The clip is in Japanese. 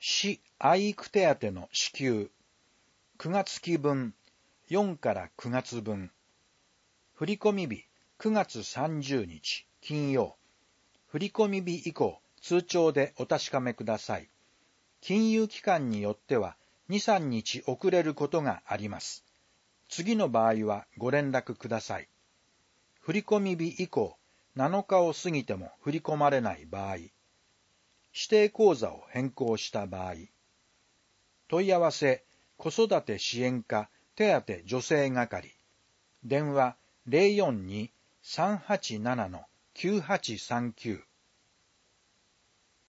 市愛育手当の支給、9月期分、4から9月分。振込日、9月30日、金曜。振込日以降、通帳でお確かめください。金融機関によっては、2、3日遅れることがあります。次の場合はご連絡ください。振込日以降、7日を過ぎても振り込まれない場合、指定口座を変更した場合、問い合わせ、子育て支援課手当助成係、電話 042-387-9839